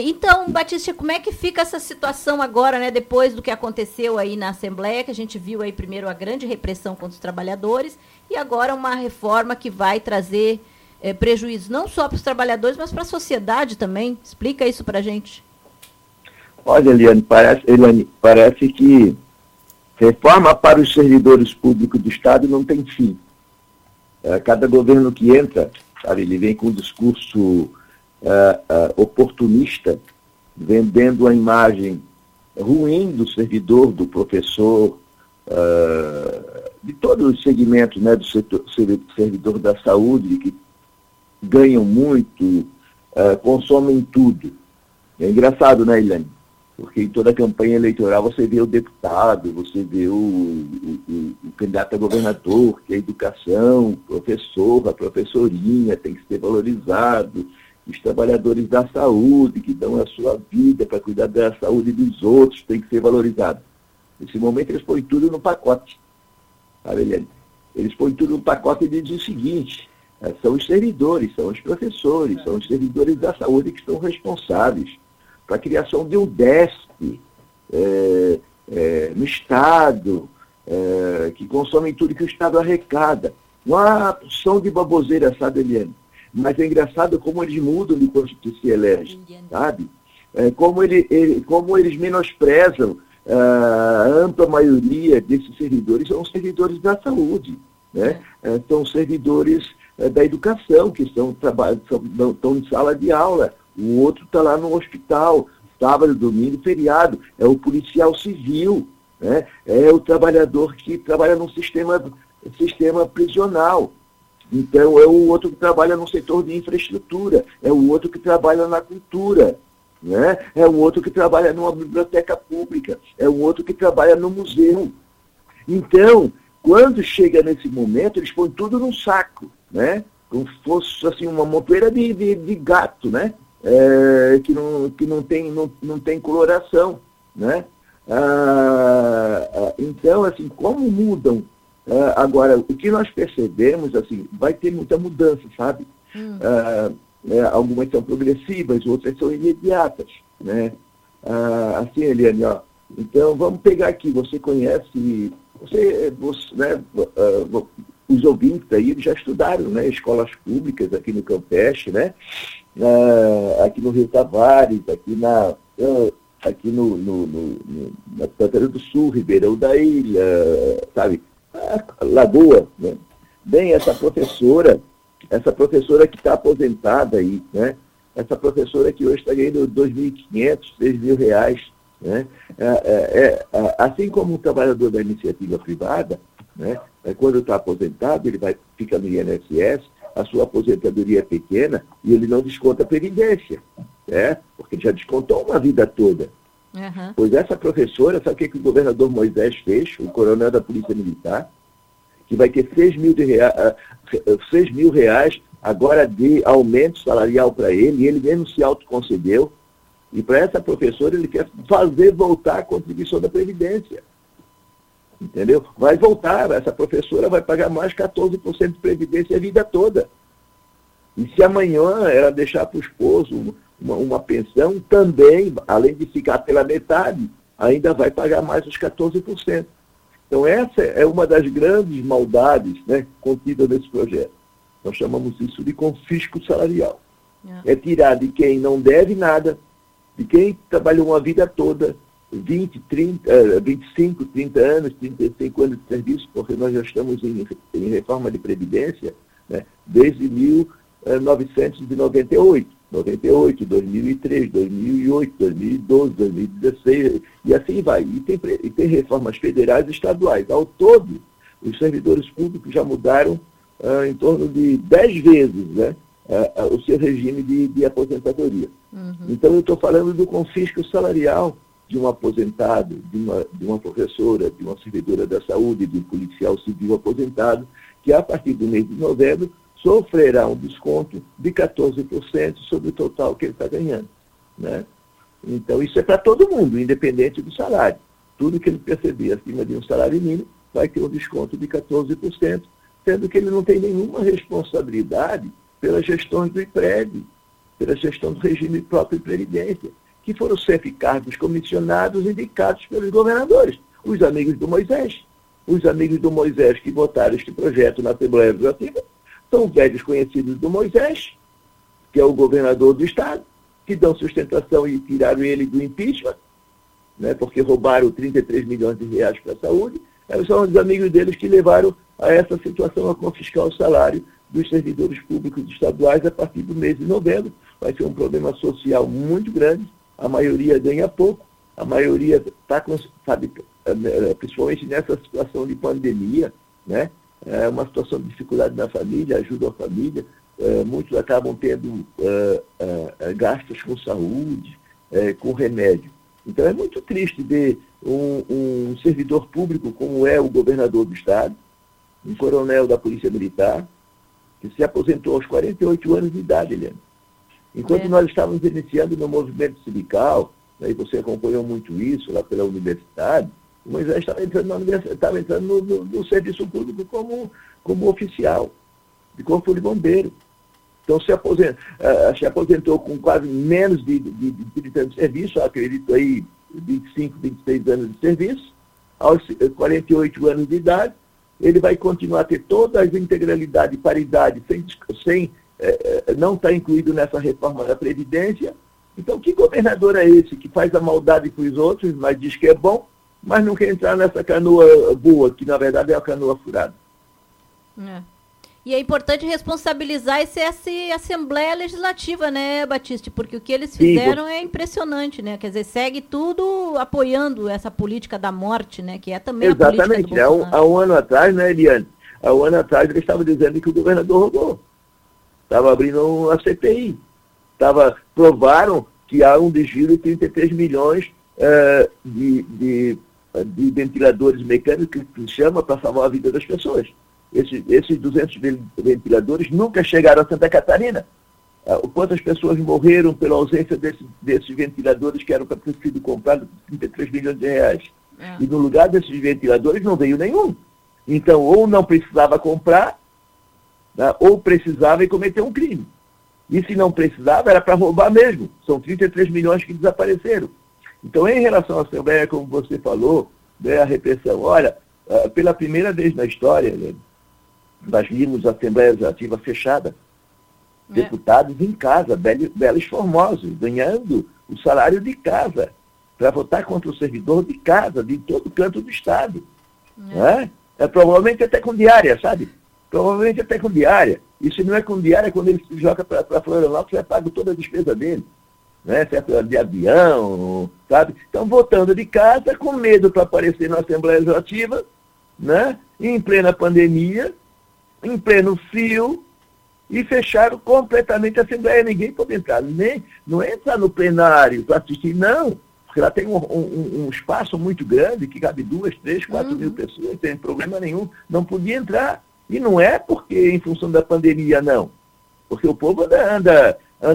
Então, Batista, como é que fica essa situação agora, né, depois do que aconteceu aí na Assembleia, que a gente viu aí primeiro a grande repressão contra os trabalhadores e agora uma reforma que vai trazer prejuízos não só para os trabalhadores, mas para a sociedade também? Explica isso para a gente. Olha, Eliane, parece que reforma para os servidores públicos do Estado não tem fim. Cada governo que entra, sabe, ele vem com um discurso oportunista, vendendo a imagem ruim do servidor, do professor, de todos os segmentos, né, do servidor da saúde, que ganham muito, consomem tudo. É engraçado, né, Eliane? Porque em toda a campanha eleitoral você vê o deputado, você vê o candidato a governador, que é a educação, o professor, a professorinha tem que ser valorizado, os trabalhadores da saúde, que dão a sua vida para cuidar da saúde dos outros, tem que ser valorizado. Nesse momento eles põem tudo no pacote. Sabe, Eliane? Eles põem tudo no pacote e dizem o seguinte: são os servidores, são os professores, são os servidores da saúde que são responsáveis para a criação de um DESP no Estado, que consomem tudo que o Estado arrecada. Uma porção de baboseira, sabe, Eliane? Mas é engraçado como eles mudam de quando se elege, sabe? Como eles menosprezam a ampla maioria desses servidores, são os servidores da saúde, né? São servidores da educação, que estão em sala de aula. O outro está lá no hospital, sábado, domingo, feriado. É o policial civil, né? É o trabalhador que trabalha no sistema prisional. Então, é o outro que trabalha no setor de infraestrutura, é o outro que trabalha na cultura, né? É o outro que trabalha numa biblioteca pública, é o outro que trabalha no museu. Então, quando chega nesse momento, eles põem tudo num saco, né? Como se fosse assim, uma montoeira de gato, né? Que não tem coloração, né? Então, assim, como mudam? Agora, o que nós percebemos, assim, vai ter muita mudança, sabe? Algumas são progressivas, outras são imediatas, né? Assim, Eliane, ó, então vamos pegar aqui, você conhece, né, os ouvintes aí já estudaram, né, escolas públicas aqui no Campeche, né? Aqui no Rio Tavares, aqui na Pantera do Sul, Ribeirão da Ilha, sabe? Lagoa, né? Bem, essa professora que está aposentada aí, né? Essa professora que hoje está ganhando R$2.500, R$6.000, né? Assim como um trabalhador da iniciativa privada, né? Quando está aposentado, ele fica no INSS, a sua aposentadoria é pequena e ele não desconta a previdência, né? Porque ele já descontou uma vida toda. Uhum. Pois essa professora, sabe o que o governador Moisés fez, o coronel da Polícia Militar, que vai ter R$6.000 agora de aumento salarial para ele, e ele mesmo se autoconcedeu, e para essa professora ele quer fazer voltar a contribuição da Previdência. Entendeu? Vai voltar, essa professora vai pagar mais 14% de Previdência a vida toda. E se amanhã ela deixar para o esposo uma pensão, também, além de ficar pela metade, ainda vai pagar mais os 14%. Então essa é uma das grandes maldades, né, contidas nesse projeto. Nós chamamos isso de confisco salarial. É tirar de quem não deve nada, de quem trabalhou uma vida toda, 20, 30, 25, 30 anos, 35 anos de serviço, porque nós já estamos em reforma de Previdência, né, desde 1998. 98, 2003, 2008, 2012, 2016, e assim vai. E tem reformas federais e estaduais. Ao todo, os servidores públicos já mudaram em torno de 10 vezes, né, o seu regime de aposentadoria. Uhum. Então, eu estou falando do confisco salarial de um aposentado, de uma professora, de uma servidora da saúde, de um policial civil aposentado, que a partir do mês de novembro sofrerá um desconto de 14% sobre o total que ele está ganhando, né? Então, isso é para todo mundo, independente do salário. Tudo que ele perceber acima de um salário mínimo vai ter um desconto de 14%, sendo que ele não tem nenhuma responsabilidade pelas gestões do IPRED. pela gestão do regime próprio de previdência, que foram sempre cargos comissionados indicados pelos governadores, os amigos do Moisés. Os amigos do Moisés que votaram este projeto na Assembleia Legislativa são velhos conhecidos do Moisés, que é o governador do Estado, que dão sustentação e tiraram ele do impeachment, né, porque roubaram 33 milhões de reais para a saúde. São os amigos deles que levaram a essa situação a confiscar o salário dos servidores públicos estaduais a partir do mês de novembro. Vai ser um problema social muito grande, a maioria ganha pouco, a maioria está, principalmente nessa situação de pandemia, né? É uma situação de dificuldade na família, ajuda a família, muitos acabam tendo gastos com saúde, com remédio. Então é muito triste ver um servidor público como é o governador do Estado, um coronel da Polícia Militar, que se aposentou aos 48 anos de idade, Helena. Enquanto nós estávamos iniciando no movimento sindical, e você acompanhou muito isso lá pela universidade, o Moisés estava entrando no serviço público como oficial, de corpo de bombeiro. Então se aposentou com quase menos de 30 anos de serviço, acredito aí 25, 26 anos de serviço, aos 48 anos de idade, ele vai continuar a ter toda a integralidade e paridade sem não está incluído nessa reforma da Previdência. Então, que governador é esse que faz a maldade com os outros, mas diz que é bom, mas não quer entrar nessa canoa boa, que na verdade é a canoa furada? E é importante responsabilizar essa Assembleia Legislativa, né, Batiste? Porque o que eles fizeram é impressionante, né? Quer dizer, segue tudo apoiando essa política da morte, né? Que é também a política do Bolsonaro. Exatamente. Há um ano atrás, né, Eliane? Há um ano atrás eles estavam dizendo que o governador roubou. Estava abrindo uma CPI. Provaram que há um desvio de 33 milhões de ventiladores mecânicos que se chama para salvar a vida das pessoas. Esses 200 ventiladores nunca chegaram a Santa Catarina. Quantas pessoas morreram pela ausência desses ventiladores que eram para ter sido comprados por 33 milhões de reais? E no lugar desses ventiladores não veio nenhum. Então, ou não precisava comprar, né, ou precisava e cometeu um crime. E se não precisava, era para roubar mesmo. São 33 milhões que desapareceram. Então, em relação à Assembleia, como você falou, né, a repressão, olha, pela primeira vez na história, né, nós vimos a Assembleia Legislativa fechada. Deputados em casa, belos formosos, ganhando o salário de casa, para votar contra o servidor de casa, de todo canto do Estado. Né? Provavelmente até com diária, sabe? Provavelmente até com diária. E se não é com diária, quando ele se joga para Florianópolis, é pago toda a despesa dele. Né? Certo? De avião, sabe? Então, votando de casa, com medo para aparecer na Assembleia Legislativa, né? Em plena pandemia, em pleno frio, e fecharam completamente a Assembleia. Ninguém pode entrar, não é entrar no plenário para assistir, não, porque lá tem um espaço muito grande, que cabe 2, 3, 4 mil pessoas, não tem problema nenhum, não podia entrar. E não é porque em função da pandemia, não. Porque o povo anda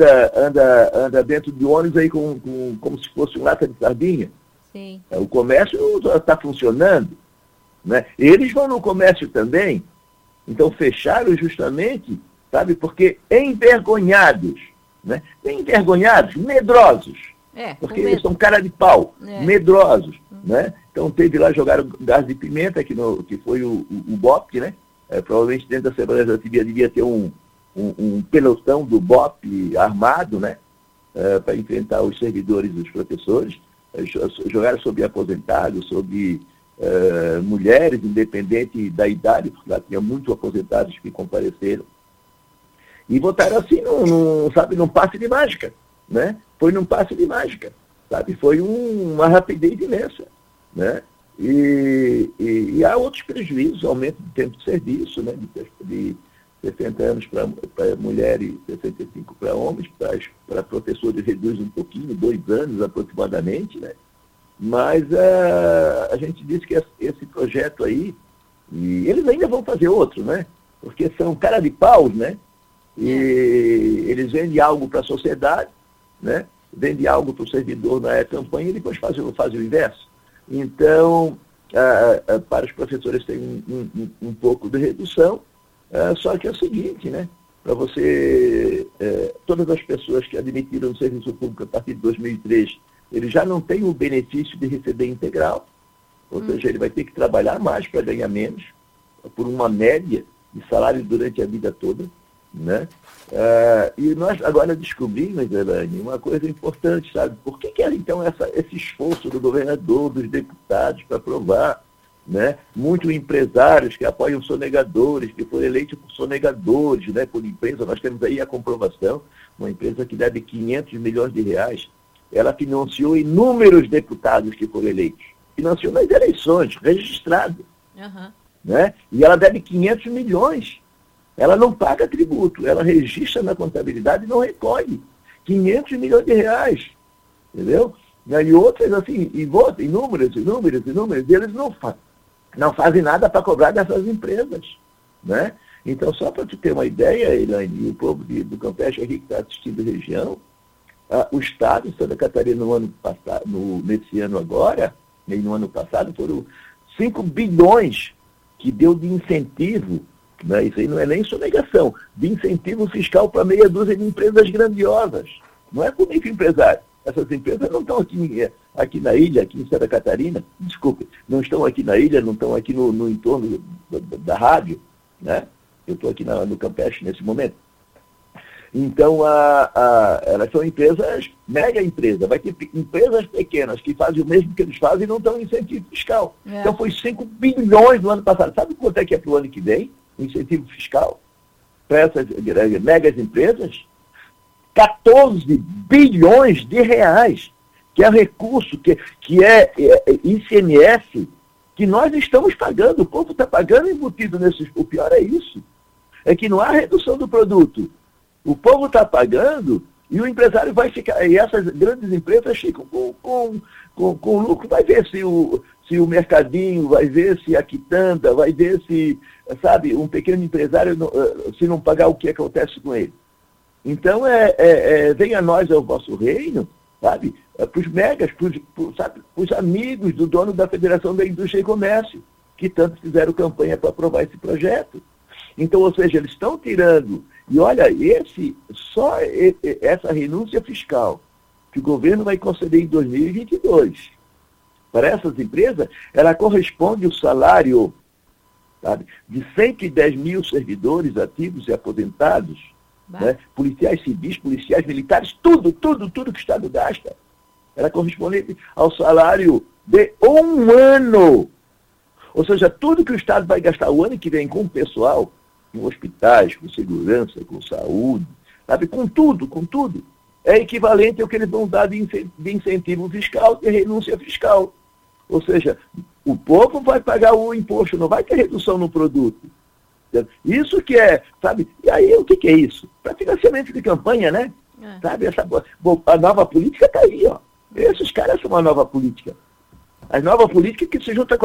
dentro de ônibus aí como se fosse um lata de sardinha. Sim. O comércio está funcionando. Né? Eles vão no comércio também. Então fecharam justamente, sabe, porque envergonhados, né? Envergonhados, medrosos. Porque eles são cara de pau, medrosos. Né? Então teve lá, jogaram gás de pimenta, que foi o BOP, né? Provavelmente dentro da Assembleia Legislativa devia ter um pelotão do BOP armado, né? Para enfrentar os servidores e os professores. Jogaram sobre aposentados, sobre mulheres, independente da idade, porque lá tinha muitos aposentados que compareceram. E votaram assim, num passe de mágica. Né? Foi num passe de mágica. Sabe? Foi uma rapidez imensa. Né? E há outros prejuízos, aumento do tempo de serviço, né? De 60 anos para mulheres e 65 para homens, para professores reduz um pouquinho, 2 anos aproximadamente, né? Mas a gente disse que esse projeto aí, e eles ainda vão fazer outro, né? Porque são cara de paus, né? E eles vendem algo para a sociedade, né? Vendem algo para o servidor na campanha e depois fazem o inverso. Então, para os professores tem um pouco de redução, só que é o seguinte, né? Para você todas as pessoas que admitiram o serviço público a partir de 2003, ele já não tem o benefício de receber integral, ou seja, ele vai ter que trabalhar mais para ganhar menos, por uma média de salário durante a vida toda, né? E nós agora descobrimos, Elaine, uma coisa importante, sabe? Por que era então esse esforço do governador, dos deputados para aprovar, né? Muitos empresários que apoiam sonegadores, que foram eleitos por sonegadores, né? Por empresa, nós temos aí a comprovação, uma empresa que deve 500 milhões de reais, ela financiou inúmeros deputados que foram eleitos, financiou nas eleições, registrado, né? E ela deve 500 milhões. Ela não paga tributo, ela registra na contabilidade e não recolhe. 500 milhões de reais, entendeu? E outras, assim, inúmeras, e eles não fazem nada para cobrar dessas empresas, né? Então, só para tu ter uma ideia, Elaine, e o povo do Campeche aqui que está assistindo a região, o Estado de Santa Catarina no ano passado, nesse ano agora, e no ano passado, foram 5 bilhões que deu de incentivo, né? Isso aí não é nem sonegação, de incentivo fiscal para meia dúzia de empresas grandiosas. Não é por microempresário. Essas empresas não estão aqui na ilha, aqui em Santa Catarina, desculpe, não estão aqui na ilha, não estão aqui no entorno da rádio, né? Eu estou aqui no Campeche nesse momento. Então, elas são empresas, mega empresas. Vai ter empresas pequenas que fazem o mesmo que eles fazem e não dão incentivo fiscal. Então, foi 5 bilhões no ano passado. Sabe quanto é que é para o ano que vem? O incentivo fiscal para essas megas empresas? 14 bilhões de reais, que é recurso, que é ICMS, que nós estamos pagando. O povo está pagando embutido nesses. O pior é isso. É que não há redução do produto. O povo está pagando e o empresário vai ficar, e essas grandes empresas ficam com lucro, vai ver se o mercadinho, vai ver se a quitanda, vai ver se, sabe, um pequeno empresário, se não pagar, o que acontece com ele. Então, venha a nós ao vosso reino, sabe, para os megas, para os amigos do dono da Federação da Indústria e Comércio, que tanto fizeram campanha para aprovar esse projeto. Então, ou seja, eles estão tirando. E olha, essa renúncia fiscal que o governo vai conceder em 2022 para essas empresas, ela corresponde ao salário, sabe, de 110 mil servidores ativos e aposentados, né, policiais civis, policiais militares, tudo que o Estado gasta. Ela corresponde ao salário de um ano. Ou seja, tudo que o Estado vai gastar o ano que vem com o pessoal, com hospitais, com segurança, com saúde, sabe, com tudo, é equivalente ao que eles vão dar de incentivo fiscal, de renúncia fiscal. Ou seja, o povo vai pagar o imposto, não vai ter redução no produto. Isso que é, sabe, e aí o que é isso? Para financiamento de campanha, né? Sabe, a nova política está aí, ó. Esses caras são uma nova política. A nova política que se junta com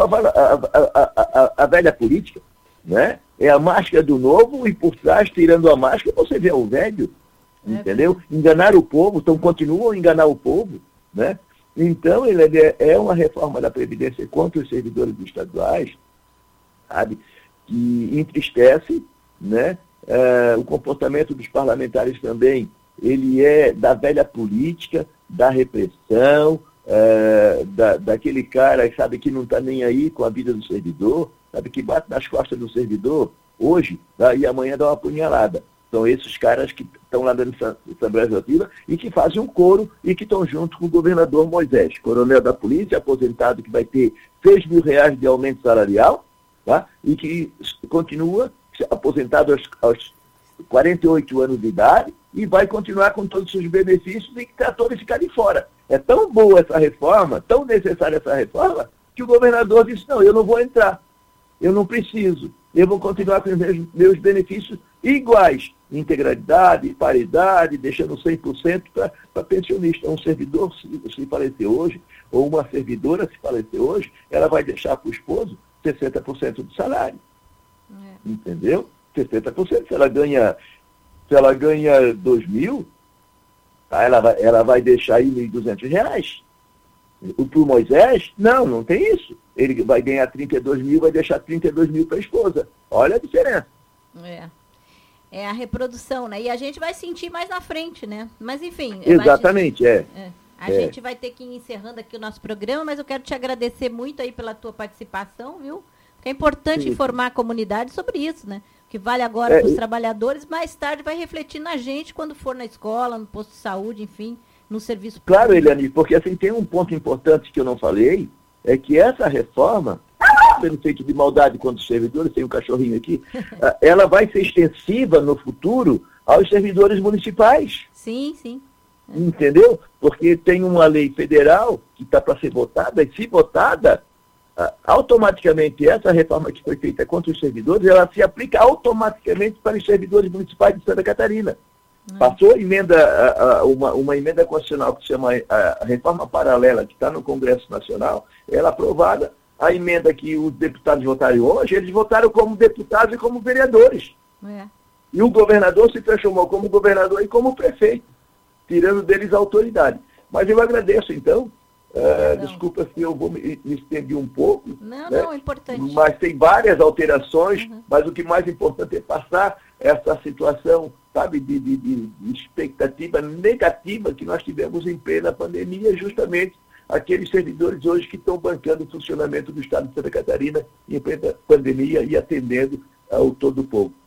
a velha política, né? É a máscara do novo e por trás, tirando a máscara, você vê o velho, entendeu? Enganar o povo, então continuam a enganar o povo, né? Então, ele é uma reforma da Previdência contra os servidores estaduais, sabe? Que entristece, né? O comportamento dos parlamentares também, ele é da velha política, da repressão, daquele cara, sabe, que não está nem aí com a vida do servidor, sabe, que bate nas costas do servidor hoje, tá, e amanhã dá uma punhalada. São esses caras que estão lá dentro da Assembleia Legislativa e que fazem um coro e que estão junto com o governador Moisés, coronel da polícia, aposentado, que vai ter 6 mil reais de aumento salarial, tá, e que continua aposentado aos 48 anos de idade e vai continuar com todos os seus benefícios e que tratores ficarem fora. É tão boa essa reforma, tão necessária essa reforma, que o governador disse, não, eu não vou entrar, eu não preciso, eu vou continuar com os meus benefícios iguais, integralidade, paridade, deixando 100% para pensionista. Um servidor, se falecer hoje, ou uma servidora, se falecer hoje, ela vai deixar para o esposo 60% do salário. Entendeu? 60%. Se ela ganha 2 mil, tá, ela vai deixar aí R$1.200. Para o Moisés, não tem isso. Ele vai ganhar 32 mil, vai deixar 32 mil para a esposa. Olha a diferença. É a reprodução, né? E a gente vai sentir mais na frente, né? Mas enfim. Exatamente, A gente vai ter que ir encerrando aqui o nosso programa, mas eu quero te agradecer muito aí pela tua participação, viu? Porque é importante informar a comunidade sobre isso, né? O que vale agora para os trabalhadores, mais tarde vai refletir na gente quando for na escola, no posto de saúde, enfim, no serviço público. Claro, Eliane, porque assim, tem um ponto importante que eu não falei, é que essa reforma, pelo feito de maldade contra os servidores, tem um cachorrinho aqui, ela vai ser extensiva no futuro aos servidores municipais. Sim, sim. Entendeu? Porque tem uma lei federal que está para ser votada, e se votada, automaticamente essa reforma que foi feita contra os servidores, ela se aplica automaticamente para os servidores municipais de Santa Catarina. Passou a emenda, uma emenda constitucional que se chama a reforma paralela, que está no Congresso Nacional, ela aprovada. A emenda que os deputados votaram hoje, eles votaram como deputados e como vereadores. E o governador se transformou como governador e como prefeito, tirando deles a autoridade. Mas eu agradeço, então. Desculpa se eu vou me estender um pouco. Não, né? não, é importante. Mas tem várias alterações, mas o que mais importante é passar essa situação, sabe, de expectativa negativa que nós tivemos em plena pandemia, justamente aqueles servidores hoje que estão bancando o funcionamento do Estado de Santa Catarina em plena pandemia e atendendo ao todo o povo.